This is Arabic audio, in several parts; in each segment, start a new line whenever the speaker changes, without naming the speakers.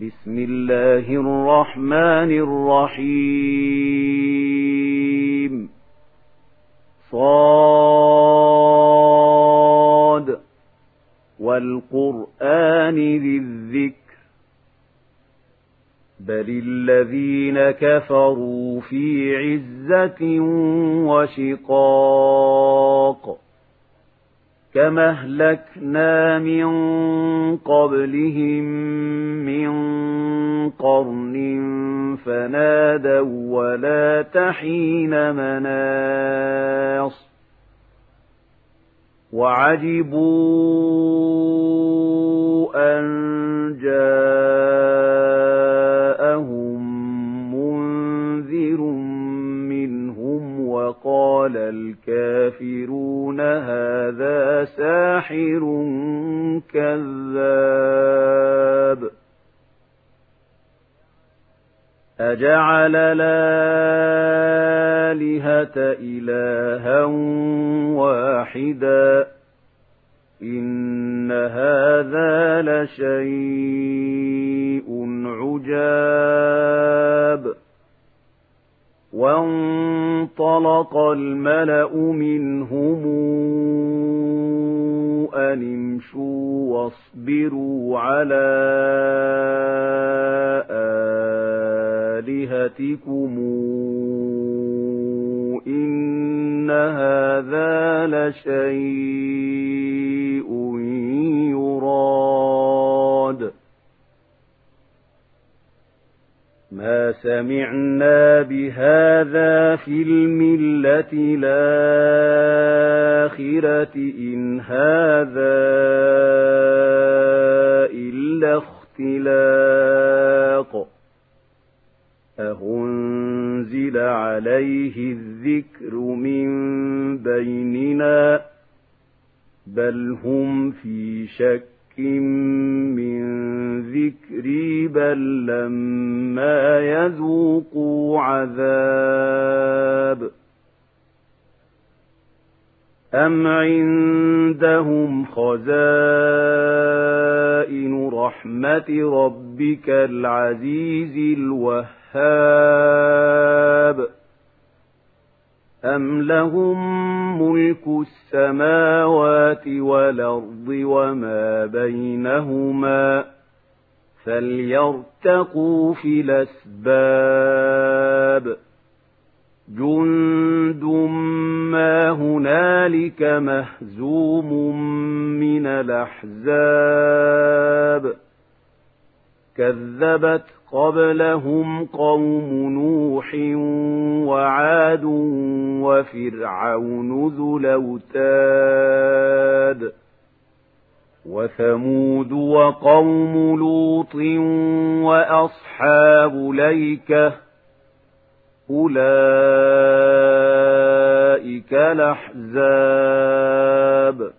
بسم الله الرحمن الرحيم صاد والقرآن ذي الذكر بل الذين كفروا في عزة وشقاق كما أهلكنا من قبلهم من قرن فنادوا ولا تحين مناص وعجبوا أن جاءهم منذر منهم وقال الكافرون هذا ساحر كذاب أجعل الآلهة إلها واحدا إن هذا لشيء عجاب وانطلق الملأ منهم أن امشوا واصبروا على آلهتكم إن هذا لشيء يراد ما سمعنا بهذا في الملة الآخرة إن هذا إلا اختلاق أأنزل عليه الذكر من بيننا بل هم في شك من ذكري بل لما يذوقوا عذاب أم عندهم خزائن رحمة ربك العزيز الوهاب أم لهم ملك السماوات والأرض وما بينهما فليرتقوا في الأسباب جند ما هنالك مهزوم من الأحزاب كذبت قبلهم قوم نوح وعاد وفرعون ذو الأوتاد وثمود وقوم لوط وأصحاب الأيكة أولئك الأحزاب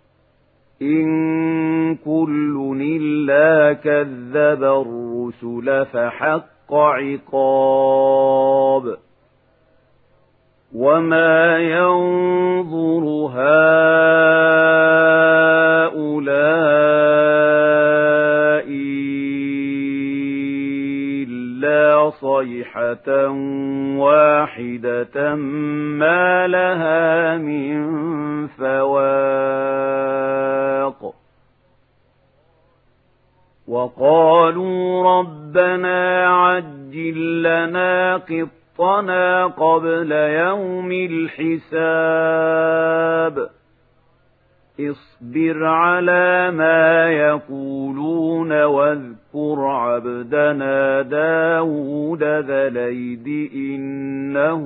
إن كل إلا كذب الرسل فحق عقاب وما ينظر هؤلاء إلا صيحة واحدة ما لها من فواق وقالوا ربنا عجل لنا قطنا قبل يوم الحساب اصبر على ما يقولون واذكر عبدنا داود ذا الأيد إنه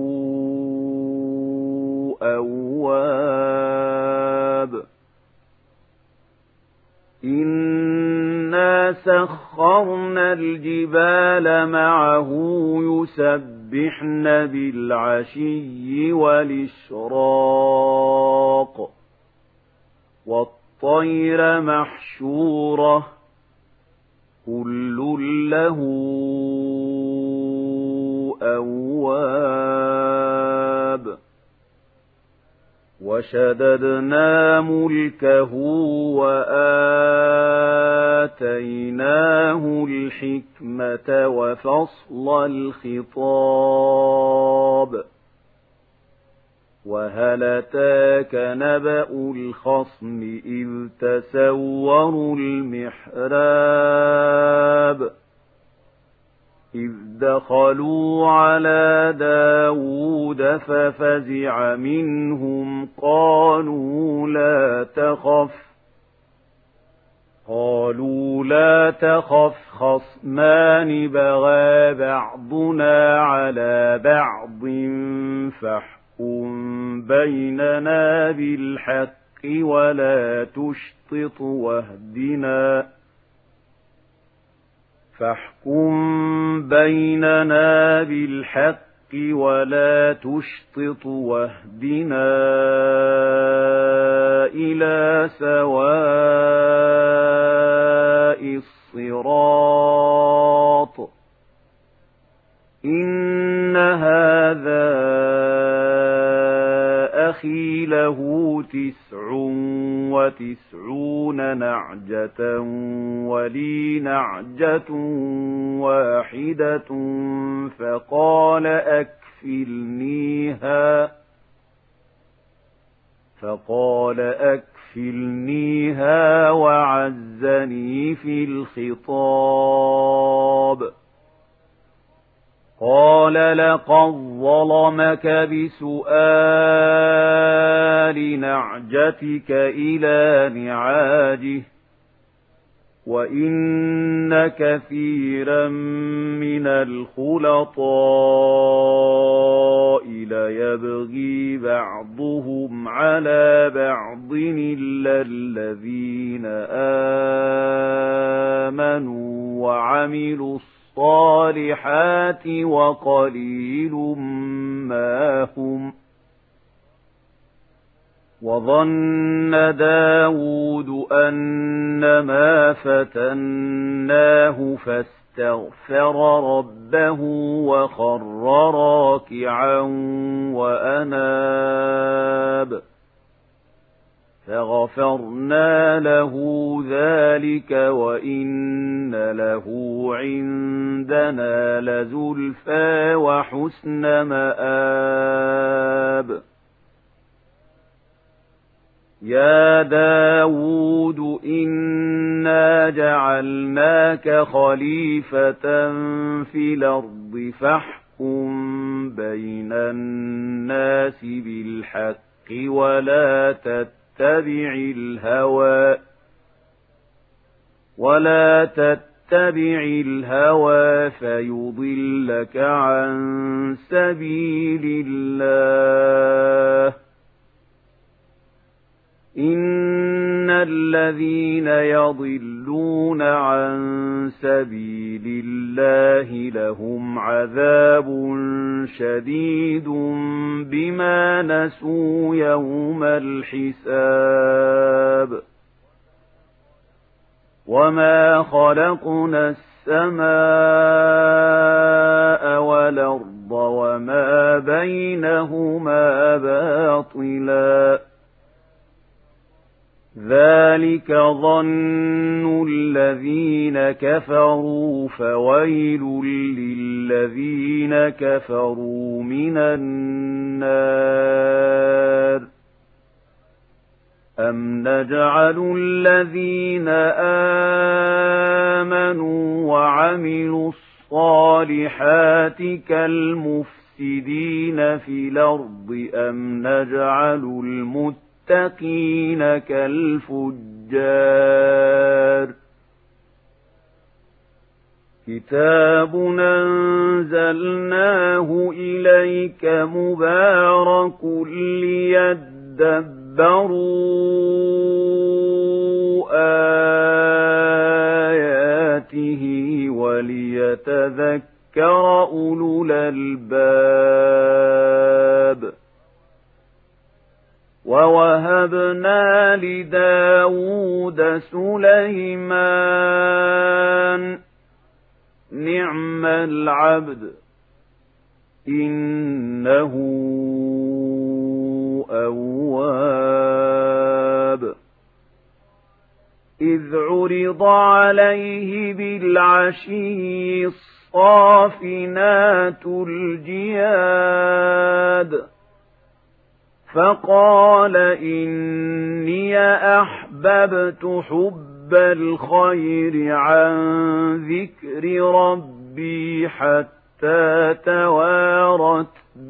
أواب إنا سخرنا الجبال معه يسبحن بالعشي والإشراق والطير محشورة كل له أواب وشددنا ملكه وآتيناه وآتيناه الحكمة وفصل الخطاب وهل أتاك نبأ الخصم إذ تسوروا المحراب إذ دخلوا على داود ففزع منهم قالوا لا تخف خصمان بغى بعضنا على بعض فاحكم بيننا بالحق ولا تشطط واهدنا إلى سواء الصراط إن هذا أخي له 99 نعجة ولي نعجة واحدة فقال أكفلنيها وعزني في الخطاب قال لقد ظلمك بسؤال نعجتك إلى نعاجه وإن كثيرا من الخلطاء ليبغي بعضهم على بعض إلا الذين آمنوا وعملوا الصالحات وقليل ما هم وظن داود أنما فتناه فاستغفر ربه وخر راكعا وأناب فغفرنا له ذلك وإن له عندنا لزلفى وحسن مآب يا داود إنا جعلناك خليفة في الأرض فاحكم بين الناس بالحق ولا تتبع الهوى فيضلك عن سبيل الله إن الذين يضلون عن سبيل الله لهم عذاب شديد بما نسوا يوم الحساب وما خلقنا السماء والأرض وما بينهما باطلا ذلك ظن الذين كفروا فويل للذين كفروا من النار أم نجعل الذين آمنوا وعملوا الصالحات كالمفسدين في الأرض أم نجعل المتقين كالفجار كتاب أنزلناه إليك مبارك ليدبروا آياته وليتذكر أولو الألباب ووهبنا لداود سليمان نعم العبد إنه أواب إذ عرض عليه بالعشي الصافنات الجياد فقال إني أحببت حب الخير عن ذكر ربي حتى توارت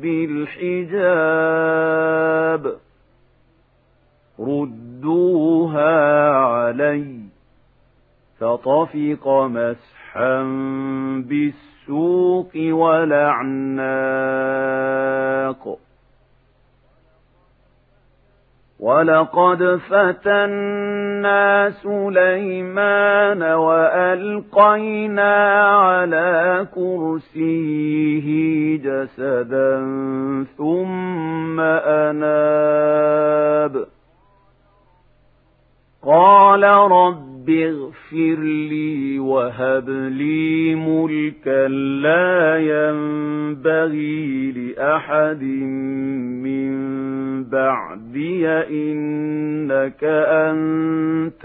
بالحجاب ردوها علي فطفق مسحا بالسوق والأعناق ولقد فتنا سليمان وألقينا على كرسيه جسدا ثم أناب قال رب اغفر لي وهب لي ملكا لا ينبغي لأحد من بعدي إنك أنت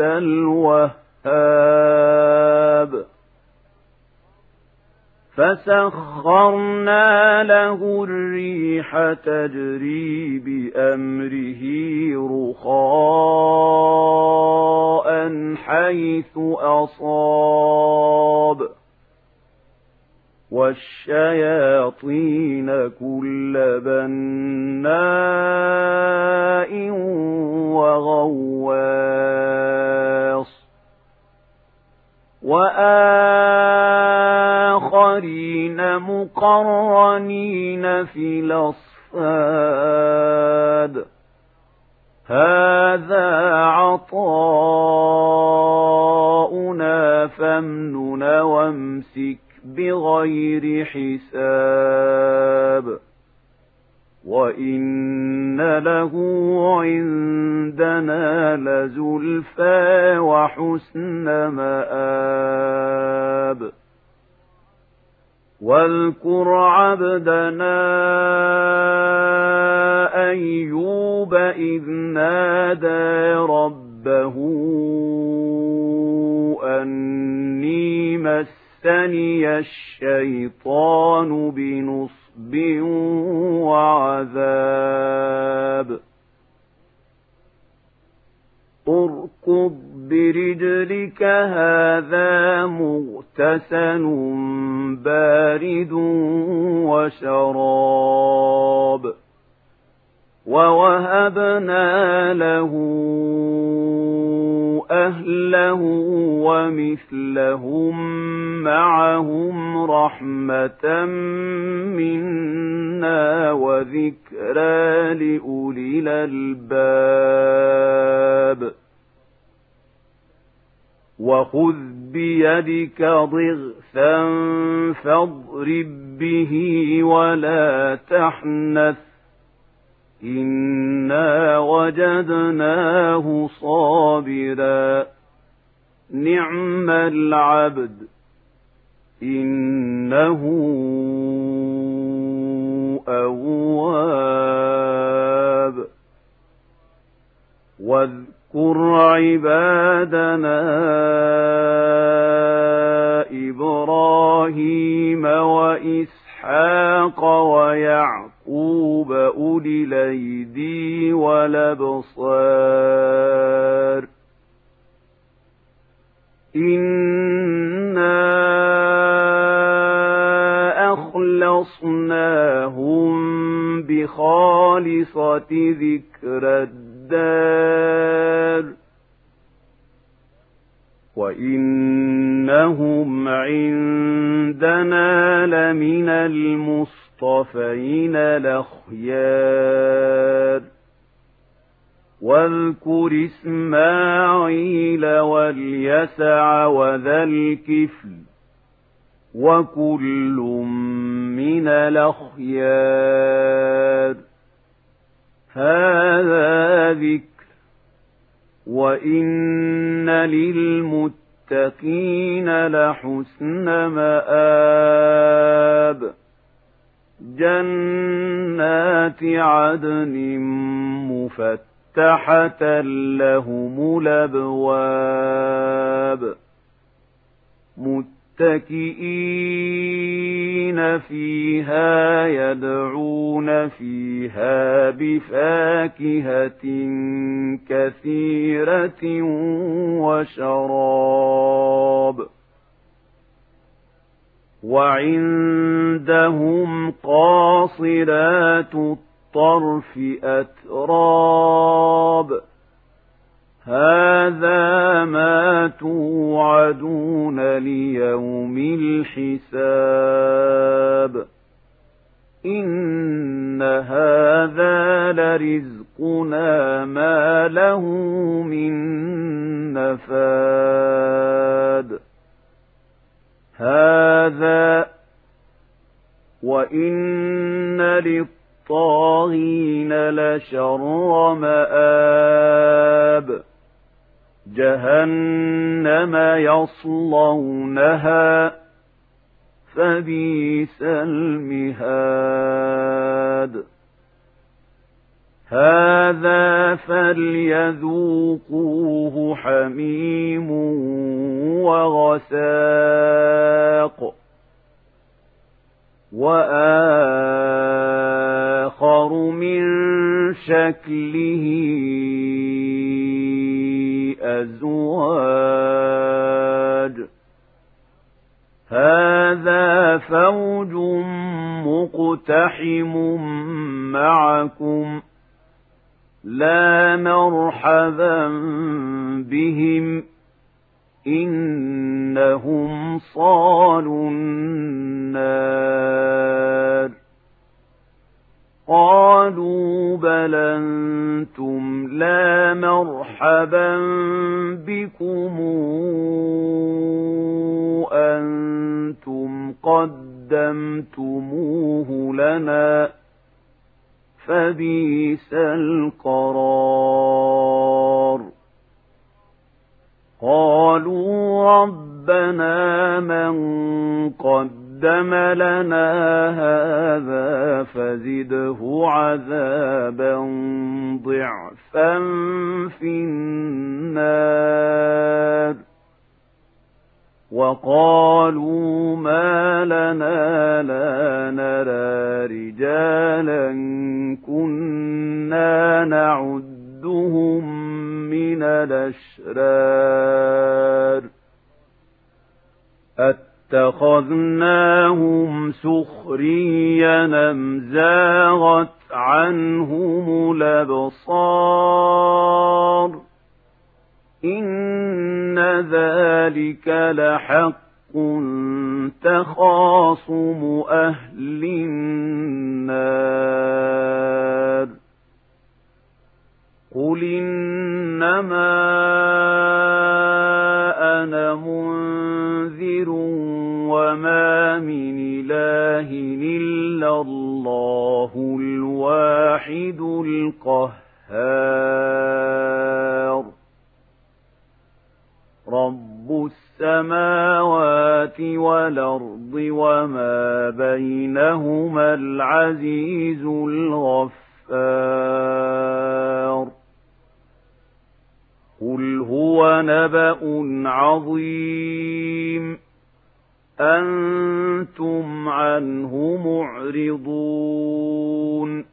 الوهاب فسخرنا له الريح تجري بأمره رخاء حيث أصاب والشياطين كل بناء وغواص وآخرين مقرنين في الأصفاد هذا عطاؤنا فامنن وامسك بغير حساب وإن له عندنا لزلفى وحسن مآب واذكر عبدنا أيوب إذ نادى ربه أني مسني الشيطان بنصب وعذاب اركض برجلك هذا مغتسل بارد وشراب ووهبنا له أهله ومثلهم معهم رحمة منا وذكرى لأولي الألباب وخذ بيدك ضغثا فاضرب به ولا تحنث إنا وجدناه صابرا نعم العبد إنه أواب واذكر عبادنا إبراهيم وإسحاق ويعقوب أولي الأيدي والأبصار إنا أخلصناهم بخالصة ذكر الدار وإنهم عندنا لمن المصطفين الأخيار واذكر إسماعيل واليسع وذا الكفل وكل من الأخيار هذا ذكر وإن للمتقين لحسن مآب جنات عدن مفتحة مفتحة لهم الأبواب متكئين فيها يدعون فيها بفاكهة كثيرة وشراب وعندهم قاصرات الطرف أتراب هذا ما توعدون ليوم الحساب إن هذا لرزقنا ما له من نفاد هذا وإن للطاغين لشر مآب جهنم يصلونها فبئس المهاد هذا فليذوقوه حميم وغساق وآخر من شكله أزواج هذا فوج مقتحم معكم لا مرحبا بهم إنهم صالوا النار قالوا بل أنتم لا مرحبا بكم أنتم قدمتموه لنا فبئس القرار قالوا ربنا من قدم لنا هذا فزده عذابا ضعفا في النار وقالوا ما لنا لا نرى رجالا كنا نعدهم من الأشرار اتخذناهم سخريا أم زاغت عنهم الأبصار إن ذلك لحق تخاصم أهل النار قل إنما أنا منذر وما من إله إلا الله الواحد القهار رب السماوات والأرض وما بينهما العزيز الغفار قل هو نبأ عظيم أنتم عنه معرضون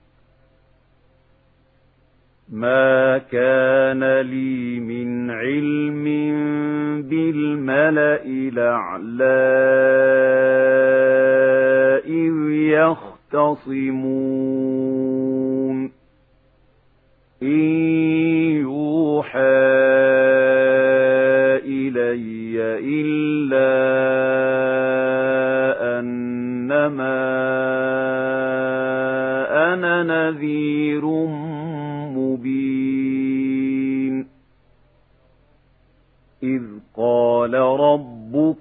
ما كان لي من علم بالملأ الأعلى إذ يختصمون إن يوحى إلي إلا أنما أنا نذير مبين إذ قال ربك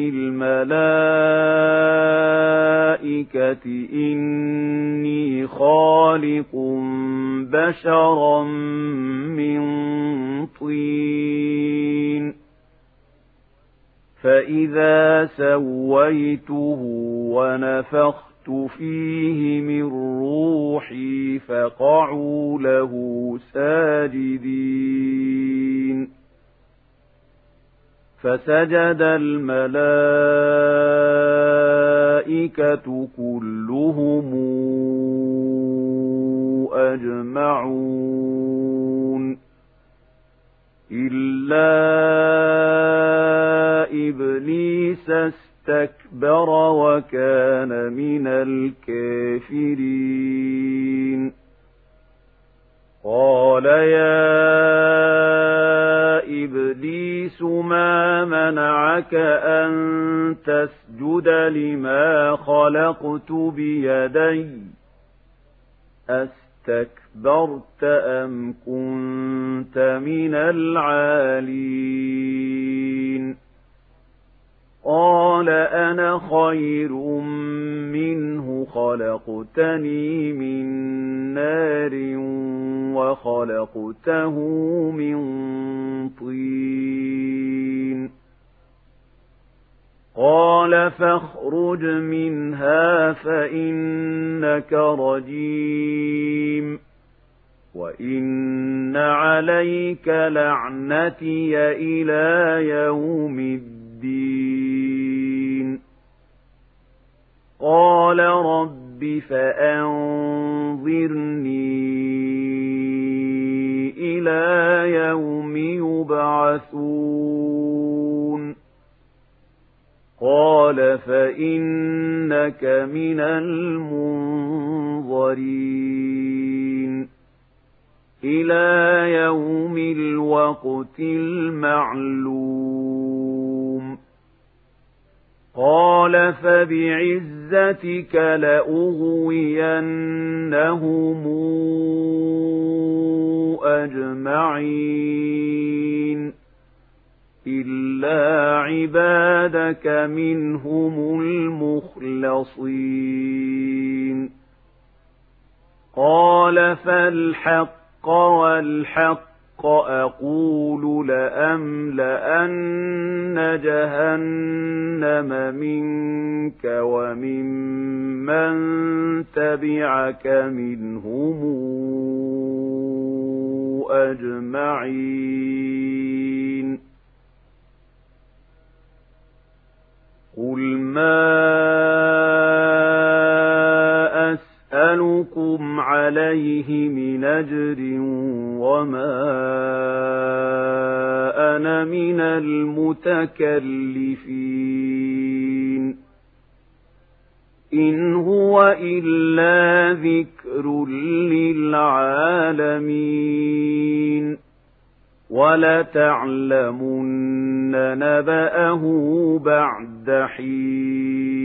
للملائكة إني خالق بشرا من طين فإذا سويته سويته ونفخت فيه من روحي فقعوا له ساجدين فسجد الملائكة كلهم أجمعون إلا إبليس استكبر وكان من الكافرين قال يا إبليس ما منعك أن تسجد لما خلقت بيدي أستكبرت أم كنت من العالين قال أنا خير منه خلقتني من نار وخلقته من طين قال فاخرج منها فإنك رجيم وإن عليك لعنتي إلى يوم الدين قال رب فأنظرني إلى يوم يبعثون قال فإنك من المنظرين إلى يوم الوقت المعلوم قال فبعزتك لأغوينهم أجمعين إلا عبادك منهم المخلصين قال فالحق والحق أقول لأملأن جهنم منك وممن تبعك منهم أجمعين قل ما أسألكم عليه من أجر وما أنا من المتكلفين إن هو إلا ذكر للعالمين ولتعلمن نبأه بعد حين